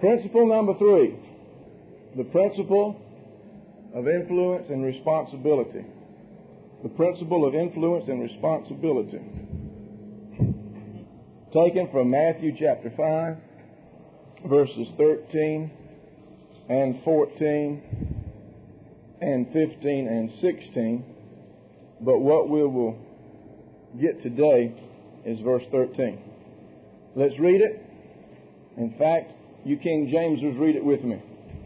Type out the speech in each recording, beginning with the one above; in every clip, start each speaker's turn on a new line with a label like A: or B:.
A: Principle number 3, the principle of influence and responsibility. The principle of influence and responsibility. Taken from Matthew chapter 5, verses 13 and 14 and 15 and 16. But what we will get today is verse 13. Let's read it. In fact, you King Jamesers, read it with me.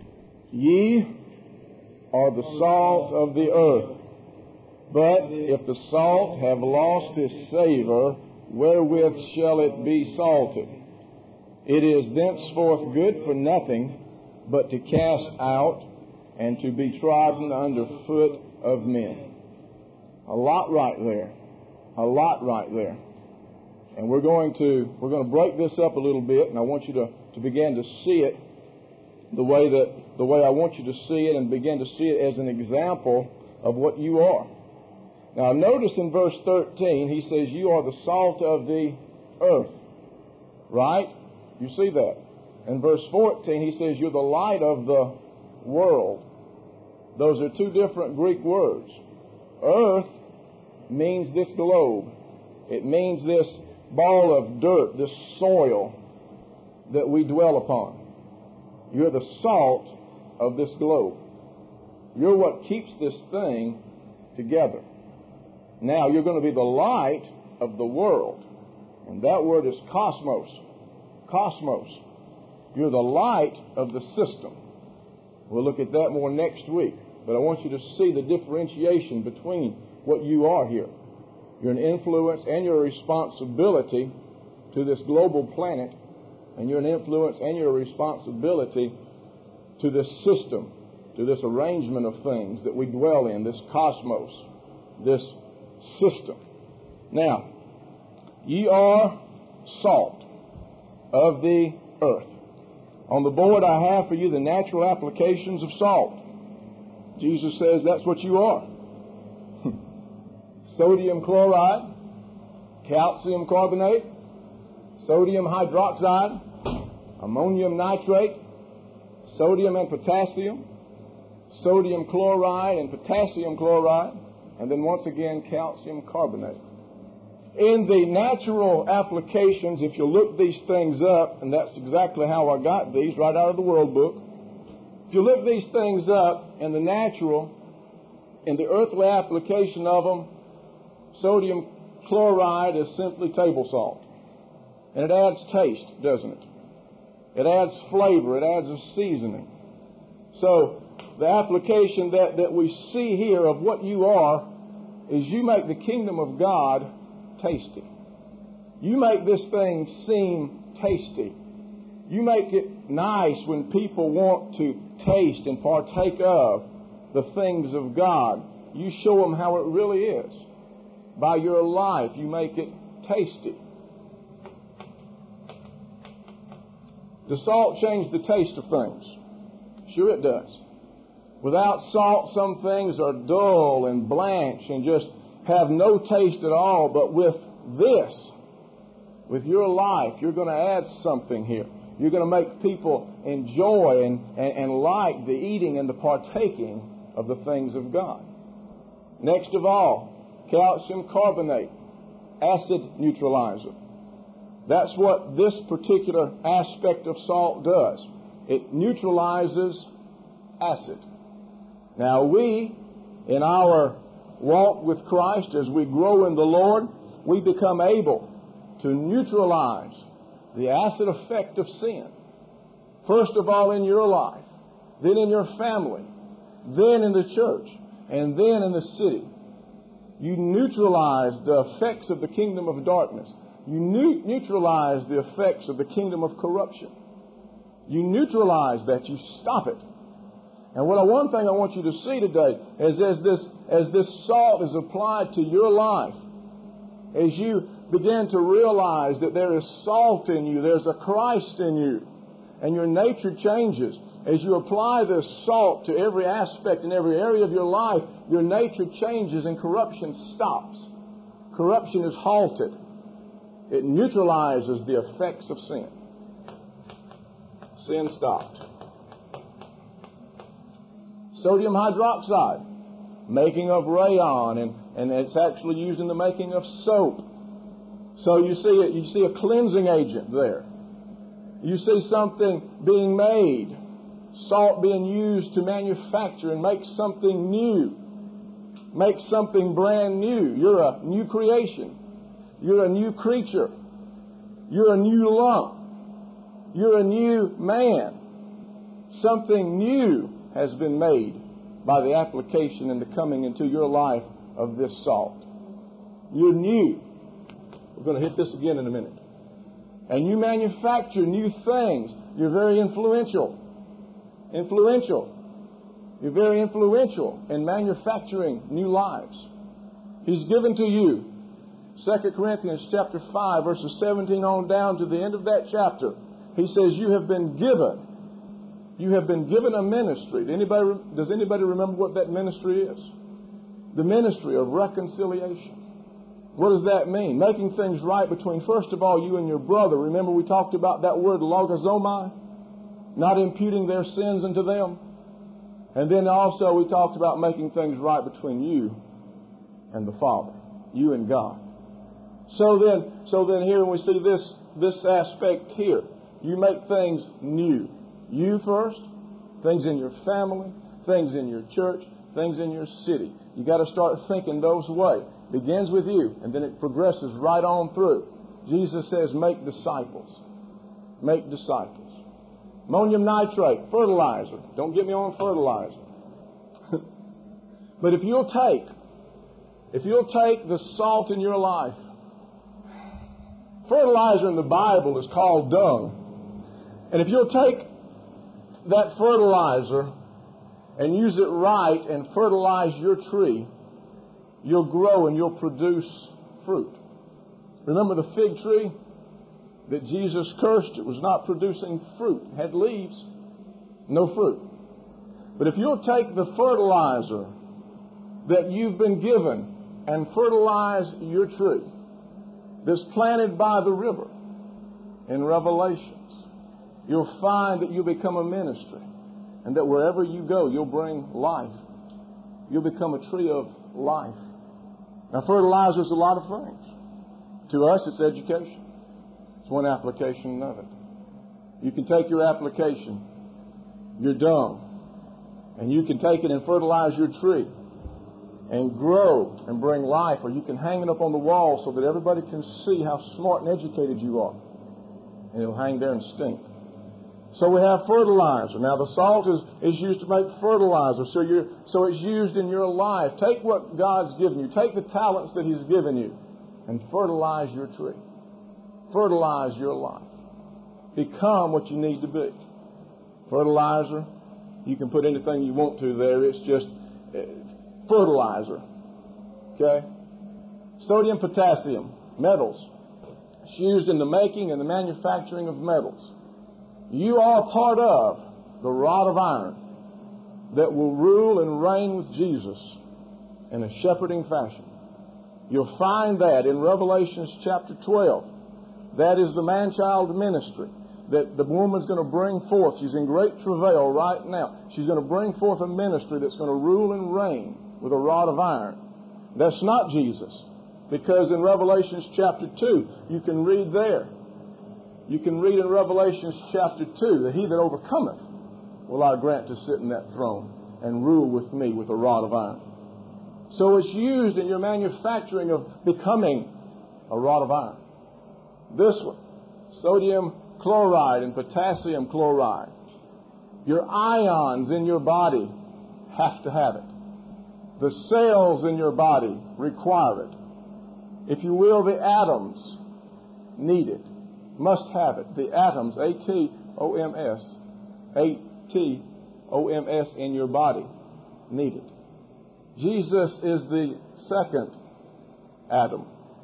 A: Ye are the salt of the earth, but if the salt have lost his savor, wherewith shall it be salted? It is thenceforth good for nothing, but to cast out and to be trodden under foot of men. A lot right there. A lot right there. And we're going to break this up a little bit, and I want you to begin to see it the way I want you to see it, and begin to see it as an example of what you are. Now notice in verse 13, he says, you are the salt of the earth. Right? You see that. In verse 14, he says, you're the light of the world. Those are two different Greek words. Earth means this globe. It means this ball of dirt, this soil that we dwell upon. You're the salt of this globe. You're what keeps this thing together. Now, you're going to be the light of the world. And that word is cosmos. Cosmos. You're the light of the system. We'll look at that more next week. But I want you to see the differentiation between what you are here. You're an influence and you're a responsibility to this global planet. And you're an influence and you're a responsibility to this system, to this arrangement of things that we dwell in, this cosmos, this system. Now, ye are salt of the earth. On the board I have for you the natural applications of salt. Jesus says that's what you are. Sodium chloride, calcium carbonate, sodium hydroxide, ammonium nitrate, sodium and potassium, sodium chloride and potassium chloride, and then once again calcium carbonate. In the natural applications, if you look these things up, and that's exactly how I got these, right out of the World Book. If you look these things up in the natural, in the earthly application of them, sodium chloride is simply table salt. And it adds taste, doesn't it? It adds flavor. It adds a seasoning. So the application that we see here of what you are is you make the kingdom of God tasty. You make this thing seem tasty. You make it nice when people want to taste and partake of the things of God. You show them how it really is. By your life, you make it tasty. Does salt change the taste of things? Sure it does. Without salt, some things are dull and blanched and just have no taste at all. But with this, with your life, you're going to add something here. You're going to make people enjoy and like the eating and the partaking of the things of God. Next of all, calcium carbonate, acid neutralizer. That's what this particular aspect of salt does. It neutralizes acid. Now we, in our walk with Christ, as we grow in the Lord, we become able to neutralize the acid effect of sin. First of all in your life, then in your family, then in the church, and then in the city. You neutralize the effects of the kingdom of darkness. You neutralize the effects of the kingdom of corruption. You neutralize that. You stop it. And one thing I want you to see today is as this salt is applied to your life, as you begin to realize that there is salt in you, there's a Christ in you, and your nature changes. As you apply this salt to every aspect and every area of your life, your nature changes and corruption stops. Corruption is halted. It neutralizes the effects of sin. Sin stopped. Sodium hydroxide, making of rayon, and it's actually used in the making of soap. So you see a cleansing agent there. You see something being made, salt being used to manufacture and make something new, make something brand new. You're a new creation. You're a new creature. You're a new lump. You're a new man. Something new has been made by the application and the coming into your life of this salt. You're new. We're going to hit this again in a minute. And you manufacture new things. You're very influential. You're very influential in manufacturing new lives. He's given to you, 2 Corinthians chapter 5, verses 17 on down to the end of that chapter. He says you have been given. You have been given a ministry. Does anybody remember what that ministry is? The ministry of reconciliation. What does that mean? Making things right between, first of all, you and your brother. Remember we talked about that word logazomai? Not imputing their sins unto them. And then also we talked about making things right between you and the Father. You and God. So then here we see this aspect here. You make things new. You first, things in your family, things in your church, things in your city. You got to start thinking those ways. Begins with you, and then it progresses right on through. Jesus says, make disciples. Make disciples. Ammonium nitrate, fertilizer. Don't get me on fertilizer. But if you'll take the salt in your life, fertilizer in the Bible is called dung. And if you'll take that fertilizer and use it right and fertilize your tree, you'll grow and you'll produce fruit. Remember the fig tree that Jesus cursed? It was not producing fruit. It had leaves, no fruit. But if you'll take the fertilizer that you've been given and fertilize your tree that's planted by the river in Revelations, you'll find that you'll become a ministry, and that wherever you go, you'll bring life. You'll become a tree of life. Now, fertilizer is a lot of things. To us, it's education. It's one application of it. You can take your application, your dung, and you can take it and fertilize your tree and grow and bring life, or you can hang it up on the wall so that everybody can see how smart and educated you are. And it'll hang there and stink. So we have fertilizer. Now the salt is used to make fertilizer. So it's used in your life. Take what God's given you. Take the talents that He's given you and fertilize your tree. Fertilize your life. Become what you need to be. Fertilizer, you can put anything you want to there. It's just fertilizer. Okay? Sodium, potassium, metals. It's used in the making and the manufacturing of metals. You are part of the rod of iron that will rule and reign with Jesus in a shepherding fashion. You'll find that in Revelation chapter 12. That is the man-child ministry that the woman's going to bring forth. She's in great travail right now. She's going to bring forth a ministry that's going to rule and reign with a rod of iron. That's not Jesus, because in Revelation chapter 2, you can read there. You can read in Revelation chapter 2 that he that overcometh will I grant to sit in that throne and rule with me with a rod of iron. So it's used in your manufacturing of becoming a rod of iron. This one, sodium chloride and potassium chloride. Your ions in your body have to have it. The cells in your body require it. If you will, the atoms need it. Must have it. The atoms, A-T-O-M-S, A-T-O-M-S in your body need it. Jesus is the second atom,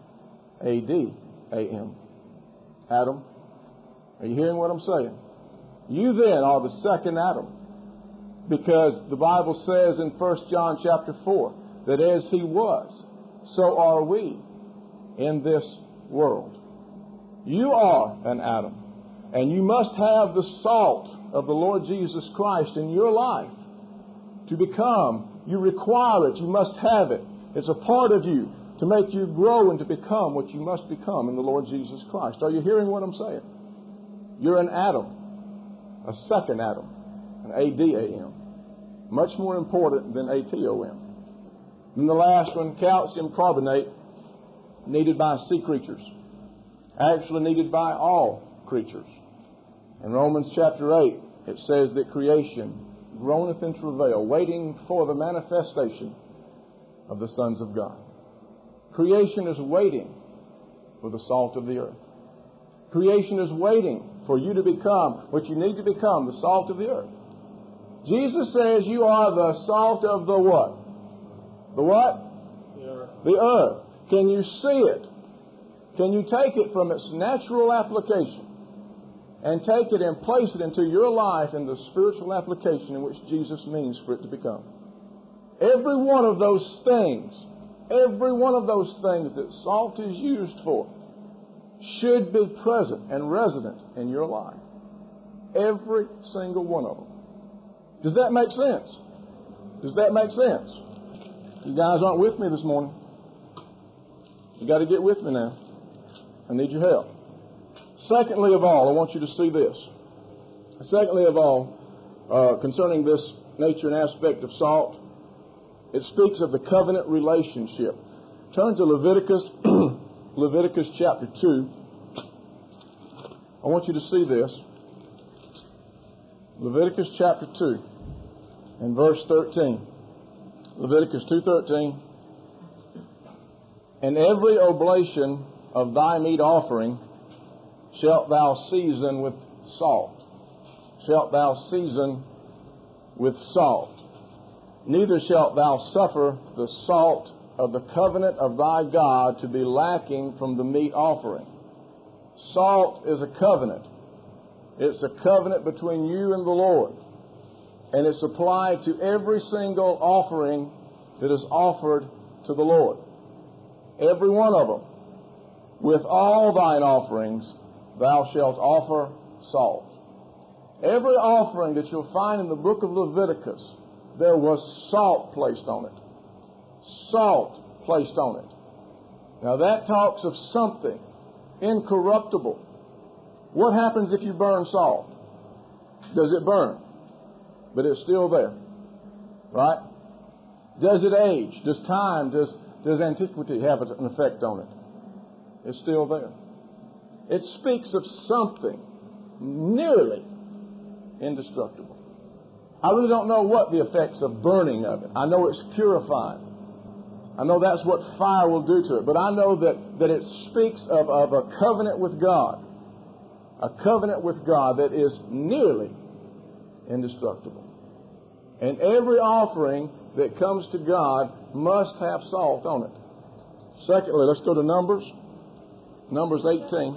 A: A-D-A-M. Atom. Are you hearing what I'm saying? You then are the second atom, because the Bible says in 1 John chapter 4 that as He was, so are we in this world. You are an atom. And you must have the salt of the Lord Jesus Christ in your life to become. You require it. You must have it. It's a part of you to make you grow and to become what you must become in the Lord Jesus Christ. Are you hearing what I'm saying? You're an atom, a second atom, an ADAM. Much more important than ATOM. And the last one, calcium carbonate, needed by sea creatures. Actually needed by all creatures. In Romans chapter 8, it says that creation groaneth in travail, waiting for the manifestation of the sons of God. Creation is waiting for the salt of the earth. Creation is waiting for you to become what you need to become, the salt of the earth. Jesus says you are the salt of the what? The what?
B: The earth.
A: The earth. Can you see it? Can you take it from its natural application and take it and place it into your life in the spiritual application in which Jesus means for it to become? Every one of those things that salt is used for should be present and resident in your life. Every single one of them. Does that make sense? Does that make sense? You guys aren't with me this morning. You got to get with me now. I need your help. Secondly of all, I want you to see this. Secondly of all, concerning this nature and aspect of salt, it speaks of the covenant relationship. Turn to Leviticus, Leviticus chapter 2. I want you to see this. Leviticus chapter 2 and verse 13. Leviticus 2:13. And every oblation of thy meat offering shalt thou season with salt. Shalt thou season with salt. Neither shalt thou suffer the salt of the covenant of thy God to be lacking from the meat offering. Salt is a covenant. It's a covenant between you and the Lord. And it's applied to every single offering that is offered to the Lord. Every one of them. With all thine offerings thou shalt offer salt. Every offering that you'll find in the book of Leviticus, there was salt placed on it. Salt placed on it. Now that talks of something incorruptible. What happens if you burn salt? Does it burn? But it's still there. Right? Does it age? Does time, does antiquity have an effect on it? It's still there. It speaks of something nearly indestructible. I really don't know what the effects of burning of it. I know it's purifying. I know that's what fire will do to it. But I know that it speaks of a covenant with God. A covenant with God that is nearly indestructible. And every offering that comes to God must have salt on it. Secondly, let's go to Numbers. Numbers 18.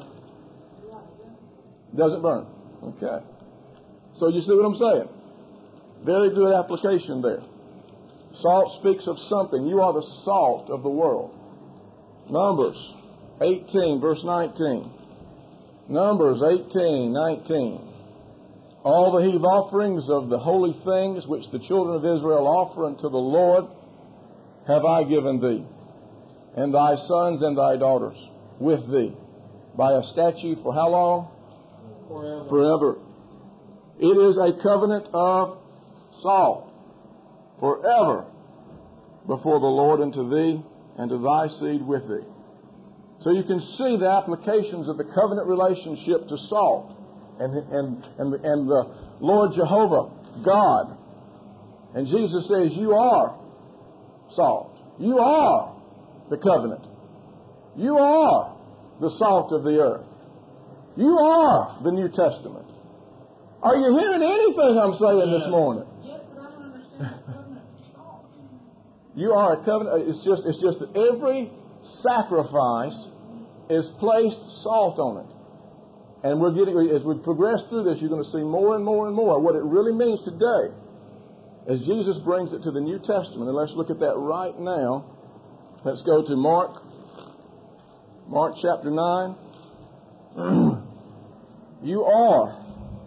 A: Doesn't burn. Okay. So you see what I'm saying? Very good application there. Salt speaks of something. You are the salt of the world. Numbers 18, verse 19. Numbers 18, 19. All the heave offerings of the holy things which the children of Israel offer unto the Lord have I given thee, and thy sons and thy daughters with thee, by a statute for how long?
B: Forever.
A: Forever. It is a covenant of salt forever before the Lord unto thee and to thy seed with thee. So you can see the applications of the covenant relationship to salt and the Lord Jehovah, God. And Jesus says, you are salt. You are the covenant. You are the salt of the earth. You are the New Testament. Are you hearing anything I'm saying this morning?
C: Yes, but I don't understand the covenant of salt.
A: You are a covenant. It's just that every sacrifice is placed salt on it. And as we progress through this, you're going to see more and more and more what it really means today as Jesus brings it to the New Testament. And let's look at that right now. Let's go to Mark chapter 9. You are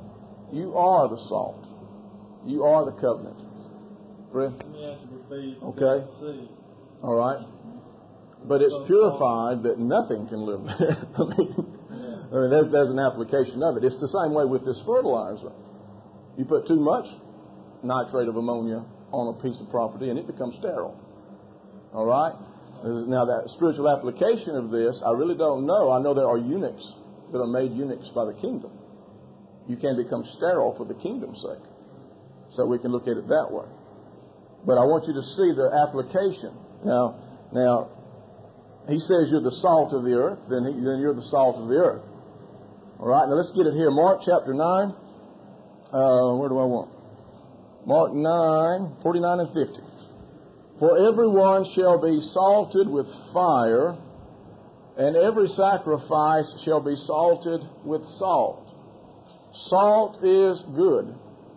A: the salt. You are the covenant. Fred?
B: Let me ask you, repeat.
A: Okay. All right. But it's purified that nothing can live there. I mean, there's an application of it. It's the same way with this fertilizer. You put too much nitrate of ammonia on a piece of property and it becomes sterile. All right? Now, that spiritual application of this, I really don't know. I know there are eunuchs that are made eunuchs by the kingdom. You can become sterile for the kingdom's sake. So we can look at it that way. But I want you to see the application. Now, he says you're the salt of the earth, then you're the salt of the earth. All right, now let's get it here. Mark chapter 9. Where do I want? Mark 9, 49 and 50. For everyone shall be salted with fire, and every sacrifice shall be salted with salt. Salt is good,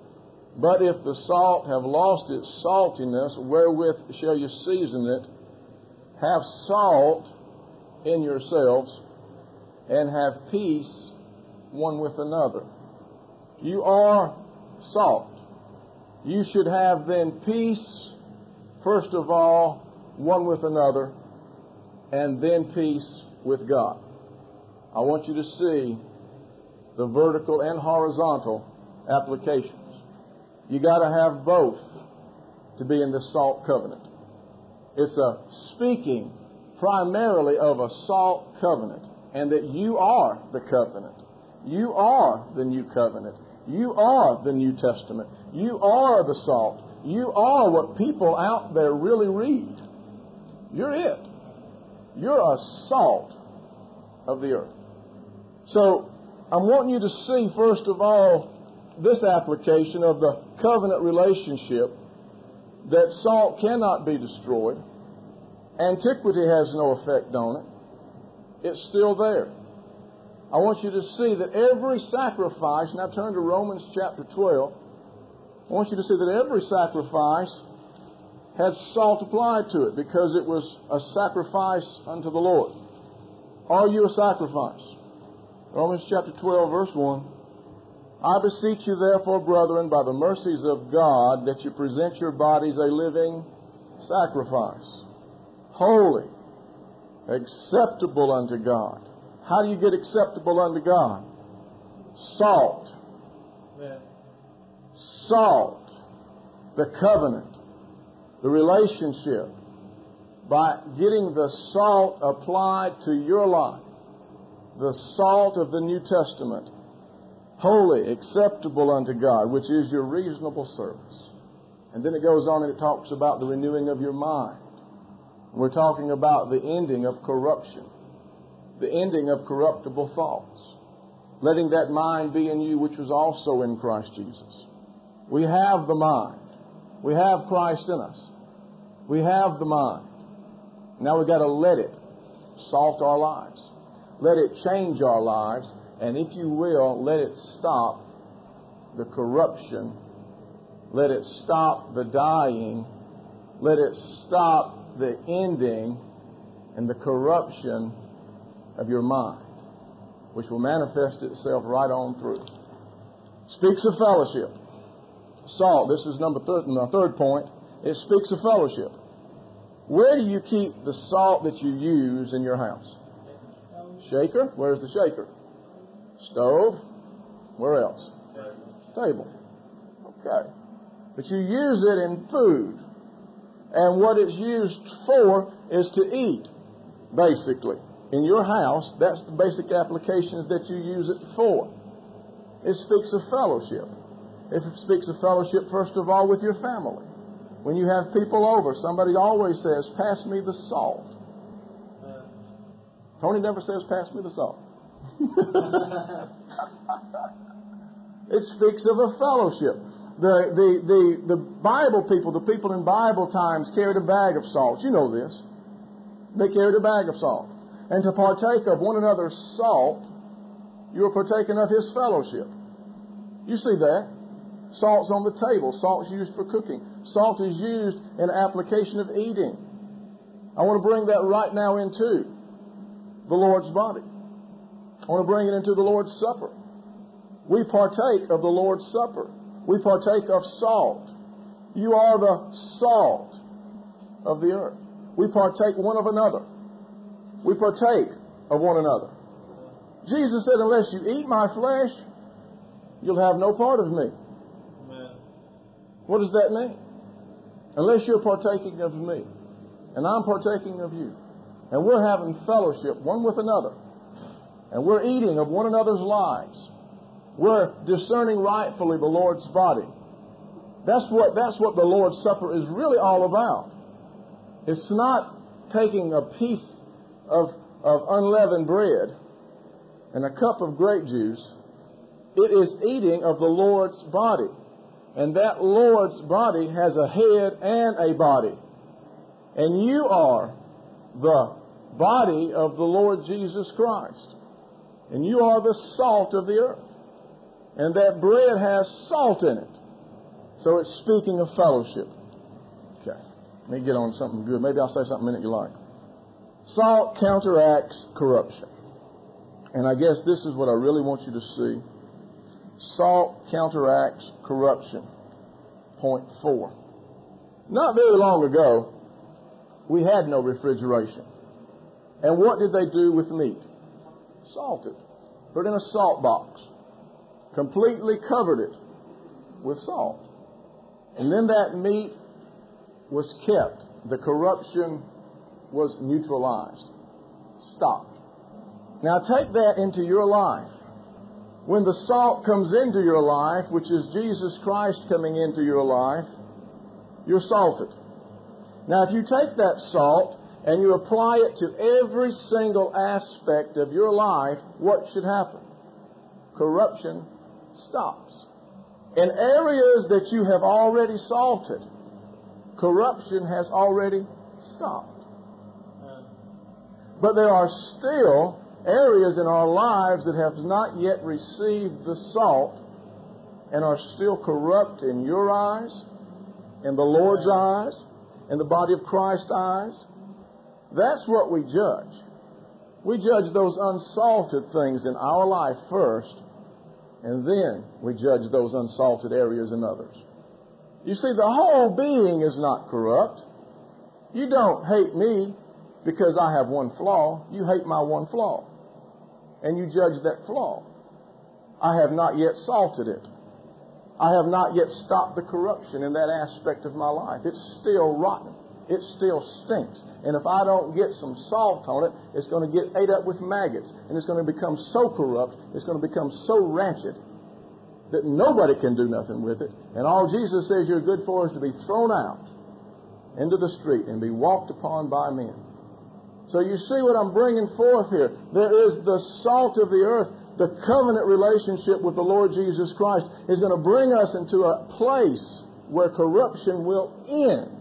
A: but if the salt have lost its saltiness, wherewith shall you season it? Have salt in yourselves, and have peace one with another. You are salt. You should have then peace, first of all, one with another, and then peace with God. I want you to see the vertical and horizontal applications. You got to have both to be in the salt covenant. It's a speaking primarily of a salt covenant, and that you are the covenant. You are the new covenant. You are the New Testament. You are the salt. You are what people out there really read. You're it. You're a salt of the earth. So, I'm wanting you to see, first of all, this application of the covenant relationship, that salt cannot be destroyed. Antiquity has no effect on it. It's still there. I want you to see that every sacrifice, now turn to Romans chapter 12. I want you to see that every sacrifice had salt applied to it because it was a sacrifice unto the Lord. Are you a sacrifice? Romans chapter 12, verse 1. I beseech you therefore, brethren, by the mercies of God, that you present your bodies a living sacrifice, holy, acceptable unto God. How do you get acceptable unto God? Salt.
B: Yeah.
A: Salt. The covenant. The relationship. By getting the salt applied to your life. The salt of the New Testament. Holy, acceptable unto God, which is your reasonable service. And then it goes on and it talks about the renewing of your mind. We're talking about the ending of corruption. The ending of corruptible thoughts. Letting that mind be in you which was also in Christ Jesus. We have the mind. We have Christ in us. We have the mind. Now we've got to let it salt our lives. Let it change our lives. And if you will, let it stop the corruption. Let it stop the dying. Let it stop the ending and the corruption of your mind, which will manifest itself right on through. Speaks of fellowship. Salt, this is my third point. It speaks of fellowship. Where do you keep the salt that you use in your house? Shaker? Where's the shaker? Stove? Where else? Table. Okay. But you use it in food. And what it's used for is to eat, basically. In your house, that's the basic applications that you use it for. It speaks of fellowship. It speaks of fellowship, first of all, with your family. When you have people over, somebody always says, pass me the salt. Tony never says, pass me the salt. It speaks of a fellowship. The Bible people, the people in Bible times, carried a bag of salt. You know this. They carried a bag of salt. And to partake of one another's salt, you are partaking of His fellowship. You see that? Salt's on the table. Salt's used for cooking. Salt is used in application of eating. I want to bring that right now into the Lord's body. I want to bring it into the Lord's Supper. We partake of the Lord's Supper. We partake of salt. You are the salt of the earth. We partake one of another. We partake of one another. Jesus said, unless you eat my flesh, you'll have no part of me.
B: Amen.
A: What does that mean? Unless you're partaking of me, and I'm partaking of you, and we're having fellowship one with another, and we're eating of one another's lives, we're discerning rightfully the Lord's body. That's what the Lord's Supper is really all about. It's not taking a piece of unleavened bread and a cup of grape juice. It is eating of the Lord's body. And that Lord's body has a head and a body. And you are the body of the Lord Jesus Christ. And you are the salt of the earth. And that bread has salt in it. So it's speaking of fellowship. Okay. Let me get on something good. Maybe I'll say something a minute you like. Salt counteracts corruption. And I guess this is what I really want you to see. Salt counteracts corruption. Point 4. Not very long ago, we had no refrigeration. And what did they do with meat? Salted. Put it in a salt box. Completely covered it with salt. And then that meat was kept. The corruption was neutralized. Stopped. Now take that into your life. When the salt comes into your life, which is Jesus Christ coming into your life, you're salted. Now if you take that salt and you apply it to every single aspect of your life, what should happen? Corruption stops. In areas that you have already salted, corruption has already stopped. But there are still areas in our lives that have not yet received the salt and are still corrupt in your eyes, in the Lord's eyes, in the body of Christ's eyes. That's what we judge. We judge those unsalted things in our life first, and then we judge those unsalted areas in others. You see, the whole being is not corrupt. You don't hate me because I have one flaw. You hate my one flaw. And you judge that flaw. I have not yet salted it. I have not yet stopped the corruption in that aspect of my life. It's still rotten. It still stinks. And if I don't get some salt on it, it's going to get ate up with maggots. And it's going to become so corrupt, it's going to become so rancid that nobody can do nothing with it. And all Jesus says you're good for is to be thrown out into the street and be walked upon by men. So you see what I'm bringing forth here. There is the salt of the earth. The covenant relationship with the Lord Jesus Christ is going to bring us into a place where corruption will end.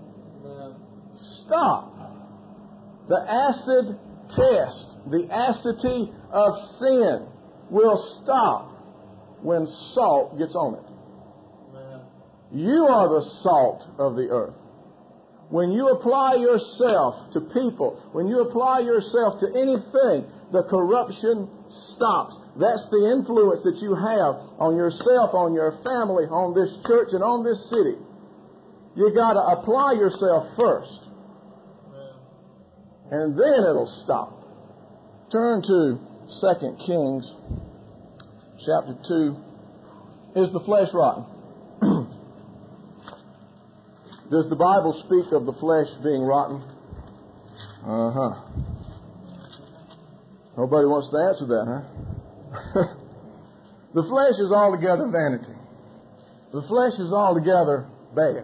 A: Stop. The acid test, the acidity of sin will stop when salt gets on it. You are the salt of the earth. When you apply yourself to people, when you apply yourself to anything, the corruption stops. That's the influence that you have on yourself, on your family, on this church, and on this city. You got to apply yourself first. And then it'll stop. Turn to 2 Kings chapter 2. Is the flesh rotten? Does the Bible speak of the flesh being rotten? Nobody wants to answer that, huh? The flesh is altogether vanity. The flesh is altogether bad.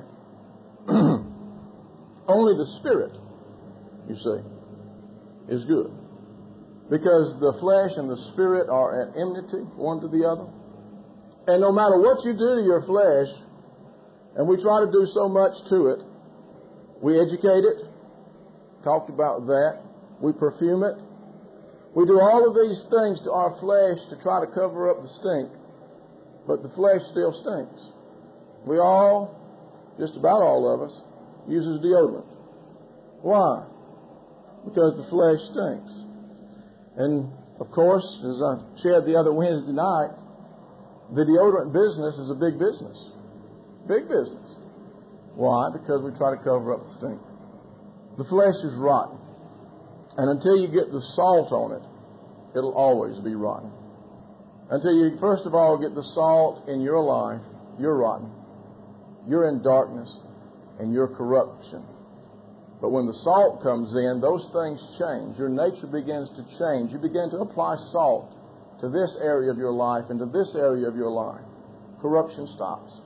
A: Only the Spirit, you see, is good. Because the flesh and the Spirit are at enmity one to the other. And no matter what you do to your flesh, and we try to do so much to it, we educate it, talked about that, we perfume it, we do all of these things to our flesh to try to cover up the stink, but the flesh still stinks. We all, just about all of us, uses deodorant. Why? Because the flesh stinks. And, of course, as I shared the other Wednesday night, The deodorant business is a big business. Big business. Why? Because we try to cover up the stink. The flesh is rotten. And until you get the salt on it, it'll always be rotten. Until you, first of all, get the salt in your life, you're rotten. You're in darkness and you're corruption. But when the salt comes in, those things change. Your nature begins to change. You begin to apply salt to this area of your life and to this area of your life. Corruption stops.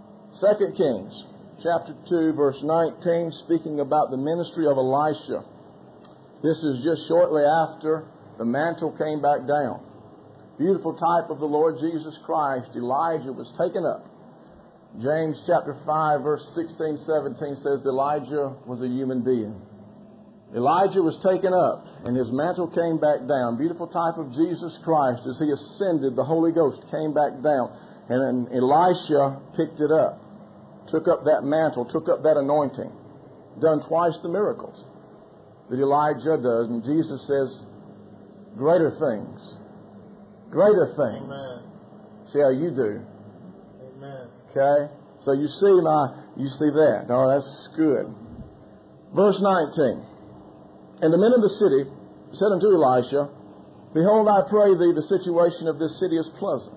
A: 2 Kings chapter 2, verse 19, speaking about the ministry of Elisha. This is just shortly after the mantle came back down. Beautiful type of the Lord Jesus Christ. Elijah was taken up. James chapter 5, verse 16, 17 says Elijah was a human being. Elijah was taken up and his mantle came back down. Beautiful type of Jesus Christ. As he ascended, the Holy Ghost came back down. And then Elisha picked it up. Took up that mantle, took up that anointing. Done twice the miracles that Elijah does. And Jesus says, greater things. Greater things.
B: Amen. See
A: how you do.
B: Amen.
A: Okay? So you see that. Oh, that's good. Verse 19. And the men of the city said unto Elisha, Behold, I pray thee, the situation of this city is pleasant,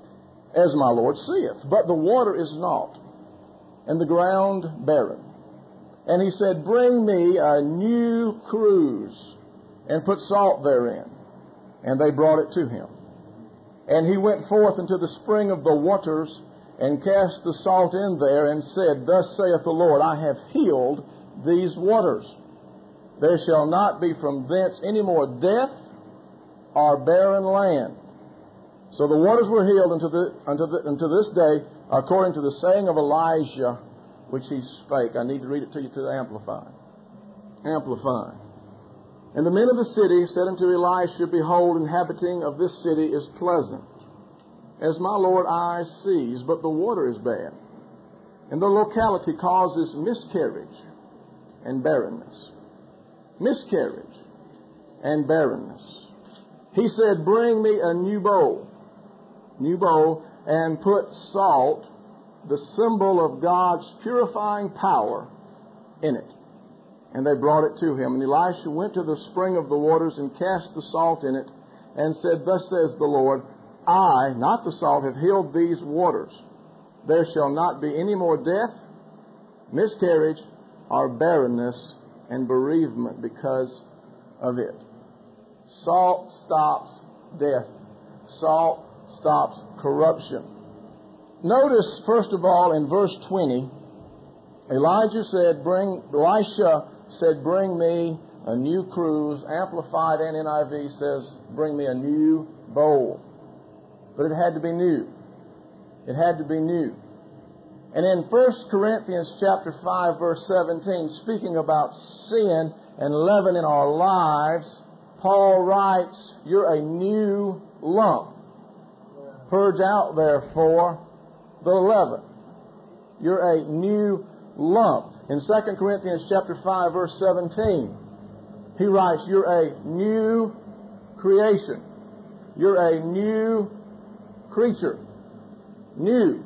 A: as my Lord seeth, but the water is naught, and the ground barren. And he said, Bring me a new cruse, and put salt therein. And they brought it to him. And he went forth into the spring of the waters, and cast the salt in there, and said, Thus saith the Lord, I have healed these waters. There shall not be from thence any more death or barren land. So the waters were healed unto this day, according to the saying of Elijah, which he spake. I need to read it to you to the Amplified. Amplified. And the men of the city said unto Elisha, Behold, inhabiting of this city is pleasant, as my Lord eye sees, but the water is bad, and the locality causes miscarriage and barrenness. Miscarriage and barrenness. He said, Bring me a new bowl, and put salt, the symbol of God's purifying power, in it. And they brought it to him. And Elisha went to the spring of the waters and cast the salt in it, and said, Thus says the Lord, I, not the salt, have healed these waters. There shall not be any more death, miscarriage, or barrenness and bereavement because of it. Salt stops death. Salt stops corruption. Notice, first of all, in verse 20, Elisha said, Bring me a new cruse. Amplified and NIV says, Bring me a new bowl. But it had to be new. It had to be new. And in 1 Corinthians chapter 5, verse 17, speaking about sin and leaven in our lives, Paul writes, You're a new lump. Purge out, therefore, the leaven. You're a new lump. In 2 Corinthians chapter 5, verse 17, he writes, You're a new creation. You're a new creature. New.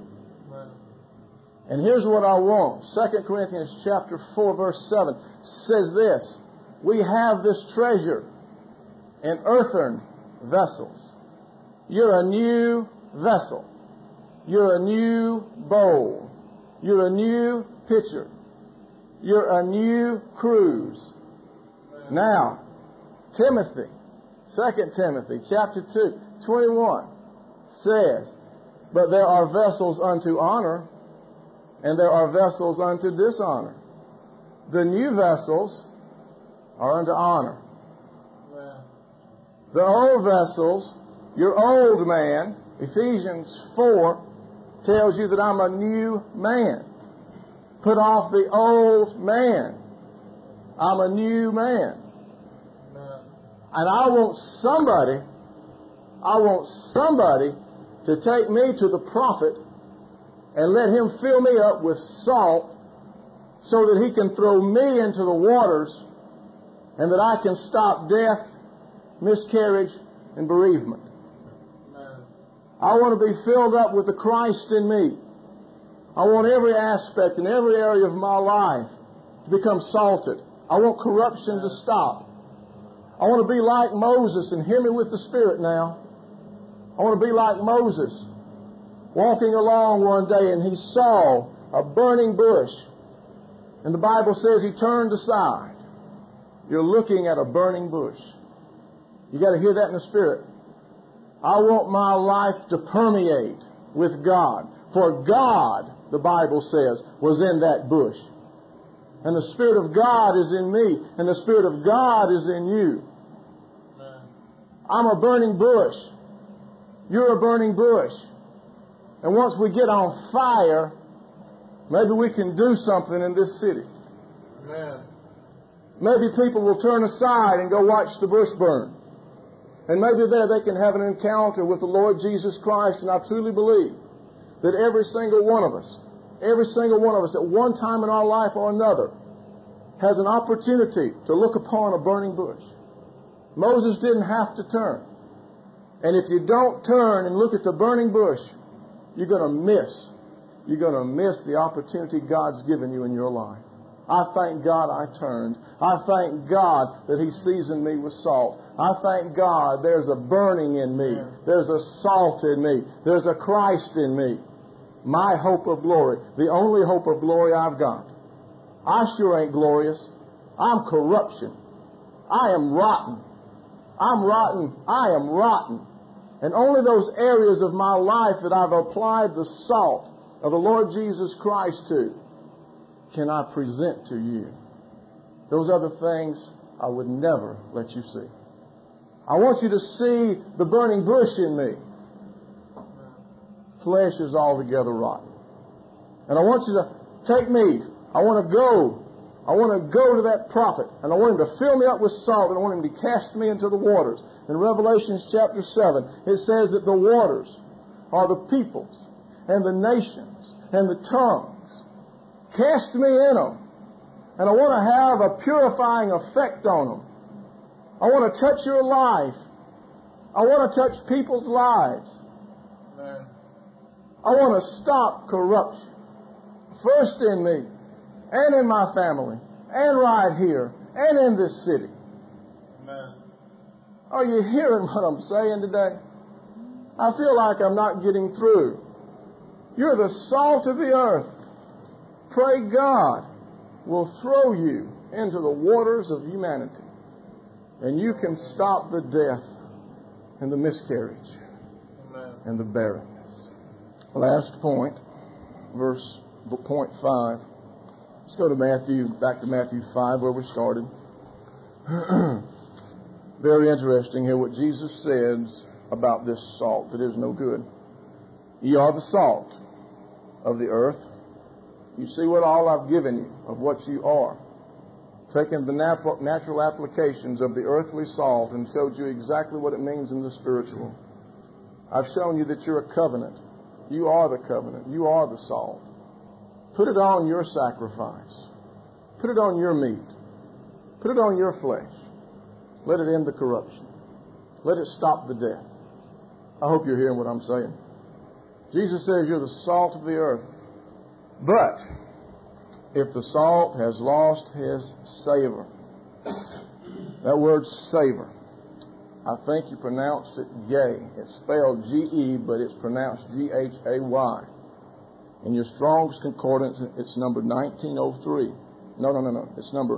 A: And here's what I want. 2 Corinthians chapter 4, verse 7 says this, We have this treasure in earthen vessels. You're a new vessel. You're a new bowl. You're a new pitcher. You're a new cruse. Now, Timothy, 2 Timothy chapter 2, 21 says, But there are vessels unto honor, and there are vessels unto dishonor. The new vessels are unto honor. The old vessels, your old man, Ephesians 4, tells you that I'm a new man. Put off the old man. I'm a new man. And I want somebody to take me to the prophet and let him fill me up with salt so that he can throw me into the waters and that I can stop death, miscarriage, and bereavement.
D: I want to be filled up with the Christ in me. I want every aspect and every area of my life to become salted. I want corruption to stop. I want to be like Moses, and hear me with the Spirit now. I want to be like Moses, walking along one day, and he saw a burning bush. And the Bible says he turned aside. You're looking at a burning bush. You got to hear that in the Spirit. I want my life to permeate with God. For God, the Bible says, was in that bush. And the Spirit of God is in me, and the Spirit of God is in you. I'm a burning bush. You're a burning bush. And once we get on fire, maybe we can do something in this city.
B: Amen.
D: Maybe people will turn aside and go watch the bush burn. And maybe there they can have an encounter with the Lord Jesus Christ. And I truly believe that every single one of us at one time in our life or another has an opportunity to look upon a burning bush. Moses didn't have to turn. And if you don't turn and look at the burning bush, you're going to miss the opportunity God's given you in your life. I thank God I turned. I thank God that He seasoned me with salt. I thank God there's a burning in me. There's a salt in me. There's a Christ in me. My hope of glory. The only hope of glory I've got. I sure ain't glorious. I'm corruption. I am rotten. I'm rotten. I am rotten. And only those areas of my life that I've applied the salt of the Lord Jesus Christ to can I present to you. Those other things I would never let you see. I want you to see the burning bush in me. Flesh is altogether rotten. And I want you to take me. I want to go to that prophet, and I want him to fill me up with salt, and I want him to cast me into the waters. In Revelation chapter 7, it says that the waters are the peoples and the nations and the tongues. Cast me in them, and I want to have a purifying effect on them. I want to touch your life. I want to touch people's lives.
B: Amen.
D: I want to stop corruption. First in me, and in my family, and right here, and in this city.
B: Amen.
D: Are you hearing what I'm saying today? I feel like I'm not getting through. You're the salt of the earth. Pray God will throw you into the waters of humanity, and you can stop the death and the miscarriage.
B: Amen.
D: And the barrenness. Last point, point 5. Let's go to back to Matthew 5 where we started. Very interesting here what Jesus says about this salt that is no good. Ye are the salt of the earth. You see what all I've given you of what you are. Taken the natural applications of the earthly salt and showed you exactly what it means in the spiritual. I've shown you that you're a covenant. You are the covenant. You are the salt. Put it on your sacrifice. Put it on your meat. Put it on your flesh. Let it end the corruption. Let it stop the death. I hope you're hearing what I'm saying. Jesus says you're the salt of the earth. But if the salt has lost his savor, that word savor, I think you pronounce it gay. It's spelled G-E, but it's pronounced G-H-A-Y. In your Strong's Concordance, it's number 1903. No. It's number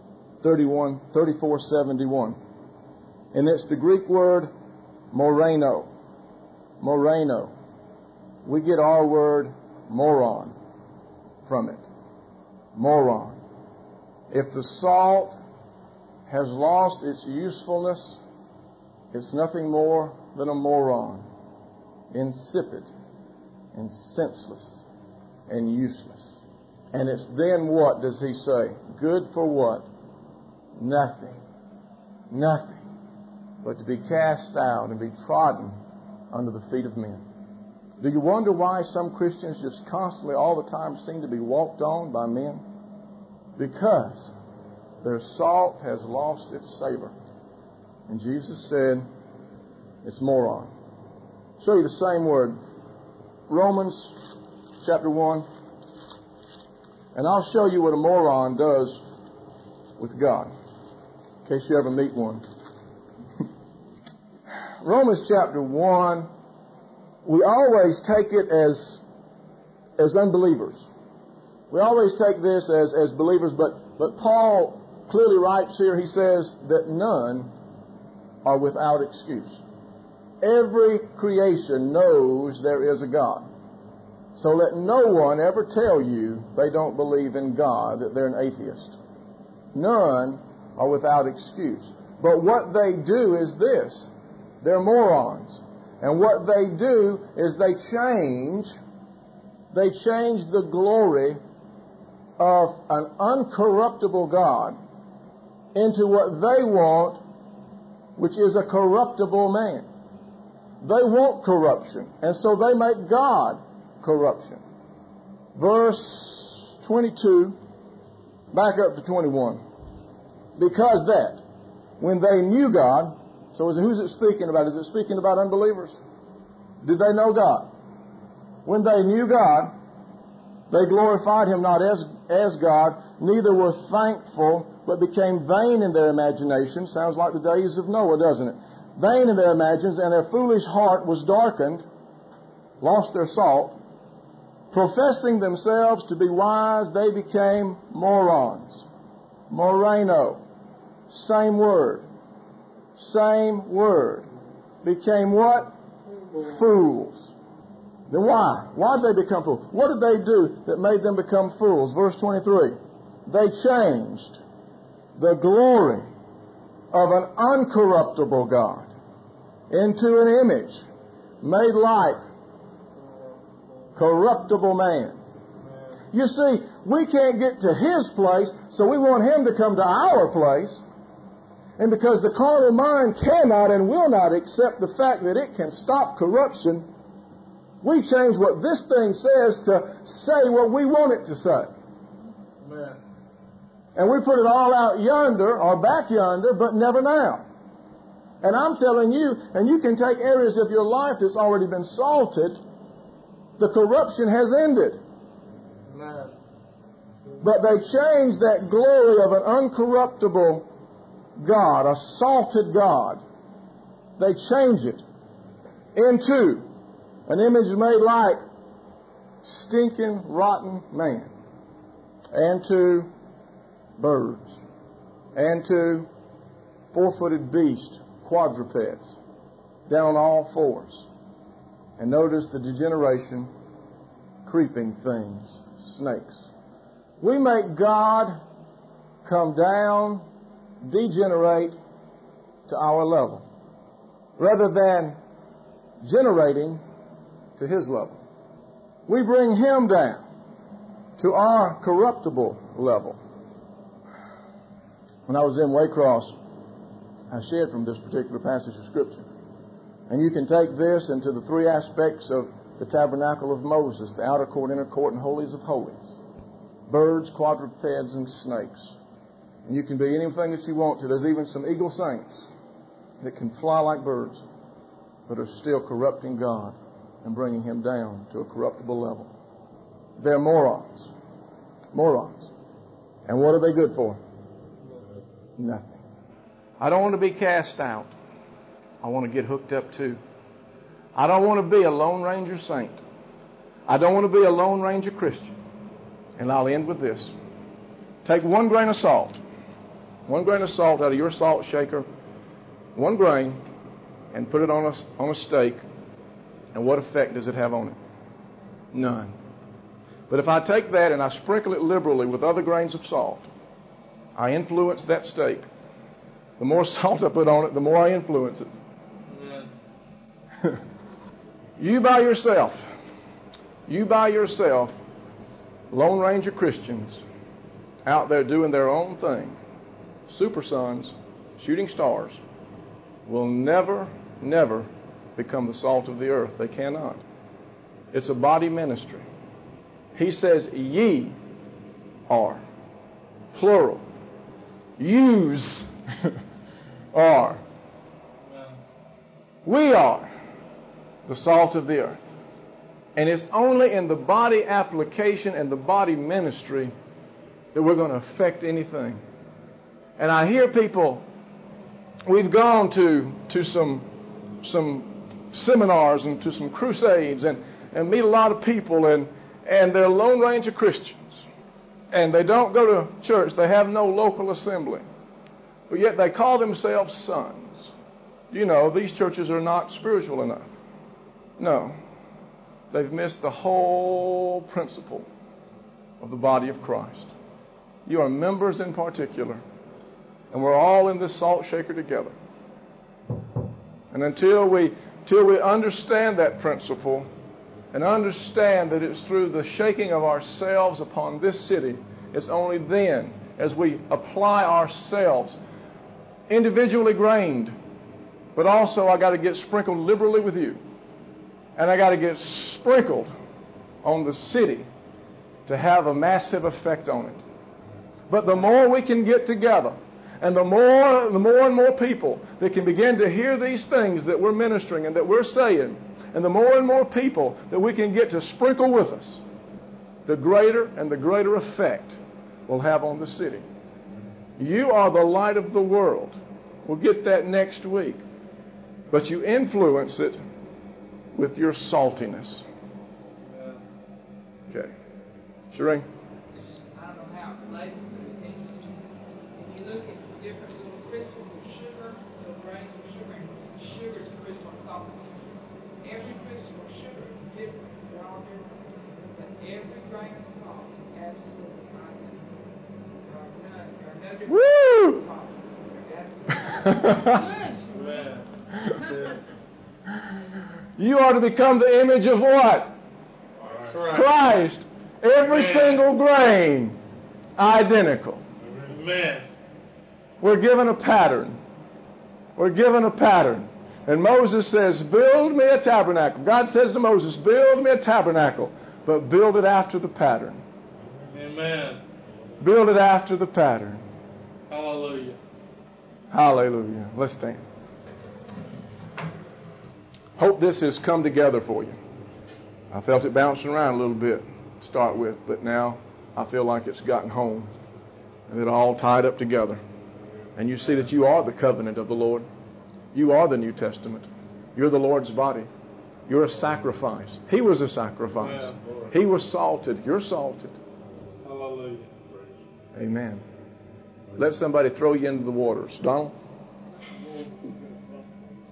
D: 3471. And it's the Greek word moreno. Moreno. We get our word moron from it. Moron. If the salt has lost its usefulness, it's nothing more than a moron. Insipid and senseless and useless. And it's then what does he say? Good for what? Nothing. Nothing. But to be cast out and be trodden under the feet of men. Do you wonder why some Christians just constantly all the time seem to be walked on by men? Because their salt has lost its savor. And Jesus said, it's moron. show you the same word. Romans chapter 1. And I'll show you what a moron does with God, in case you ever meet one. Romans chapter 1, we always take it as unbelievers. We always take this as believers, but Paul clearly writes here, he says that none are without excuse. Every creation knows there is a God. So let no one ever tell you they don't believe in God, that they're an atheist. None are without excuse. But what they do is this. They're morons. And what they do is they change the glory of an uncorruptible God into what they want, which is a corruptible man. They want corruption, and so they make God corruption. Verse 22, back up to 21. Because that, when they knew God, so who's it speaking about? Is it speaking about unbelievers? Did they know God? When they knew God, they glorified Him not as God, neither were thankful, but became vain in their imagination. Sounds like the days of Noah, doesn't it? Vain in their imaginations, and their foolish heart was darkened, lost their salt. Professing themselves to be wise, they became morons. Moreno. Same word. Same word. Became what? Fools. Then why? Why did they become fools? What did they do that made them become fools? Verse 23. They changed the glory of an uncorruptible God into an image made like corruptible man. You see, we can't get to His place, so we want Him to come to our place. And because the carnal mind cannot and will not accept the fact that it can stop corruption, we change what this thing says to say what we want it to say.
B: Amen.
D: And we put it all out yonder or back yonder, but never now. And I'm telling you, and you can take areas of your life that's already been salted, the corruption has ended.
B: Amen.
D: But they changed that glory of an uncorruptible God, a salted God. They change it into an image made like stinking, rotten man, and to birds, and to four-footed beasts, quadrupeds, down on all fours. And notice the degeneration, creeping things, snakes. We make God come down, degenerate to our level, rather than generating to His level. We bring Him down to our corruptible level. When I was in Waycross, I shared from this particular passage of Scripture. And you can take this into the three aspects of the tabernacle of Moses, the outer court, inner court, and holies of holies. Birds, quadrupeds, and snakes. And you can be anything that you want to. There's even some eagle saints that can fly like birds, but are still corrupting God and bringing Him down to a corruptible level. They're morons. Morons. And what are they good for? Nothing. I don't want to be cast out. I want to get hooked up too. I don't want to be a Lone Ranger saint. I don't want to be a Lone Ranger Christian. And I'll end with this. Take 1 grain of salt. 1 grain of salt out of your salt shaker. 1 grain. And put it on a steak. And what effect does it have on it? None. But if I take that and I sprinkle it liberally with other grains of salt, I influence that steak. The more salt I put on it, the more I influence it. You by yourself, Lone Ranger Christians out there doing their own thing, super sons, shooting stars, will never, never become the salt of the earth. They cannot. It's a body ministry. He says, ye are, plural. Yous are. We are. the salt of the earth. And it's only in the body application and the body ministry that we're going to affect anything. And I hear people, we've gone to some seminars and to some crusades and meet a lot of people, and they're Lone Ranger Christians. And they don't go to church. They have no local assembly. But yet they call themselves sons. You know, these churches are not spiritual enough. No. They've missed the whole principle of the body of Christ. You are members in particular. And we're all in this salt shaker together. And until we understand that principle and understand that it's through the shaking of ourselves upon this city, it's only then, as we apply ourselves, individually grained, but also I got to get sprinkled liberally with you. And I got to get sprinkled on the city to have a massive effect on it. But the more we can get together, and the more and more people that can begin to hear these things that we're ministering and that we're saying, and the more and more people that we can get to sprinkle with us, the greater and the greater effect we'll have on the city. You are the light of the world. We'll get that next week. But you influence it with your saltiness. Okay. Shireen?
C: I don't know how it relates, but it's interesting. If you look at the different little crystals of sugar, little grains of sugar, and sugar's a crystal and salt's a crystal. Every crystal of sugar is different. They're all different. But every grain of salt is absolutely identical. There are no different
D: Woo!
C: salts. They're absolutely good.
D: You are to become the image of what? Christ. Every single grain, identical.
B: Amen.
D: We're given a pattern. We're given a pattern. And Moses says, build me a tabernacle. God says to Moses, build me a tabernacle, but build it after the pattern.
B: Amen.
D: Build it after the pattern.
B: Hallelujah.
D: Hallelujah. Let's stand. Hope this has come together for you. I felt it bouncing around a little bit to start with, but now I feel like it's gotten home and it all tied up together. And you see that you are the covenant of the Lord. You are the New Testament. You're the Lord's body. You're a sacrifice. He was a sacrifice. He was salted. You're salted.
B: Hallelujah.
D: Amen. Let somebody throw you into the waters. Donald?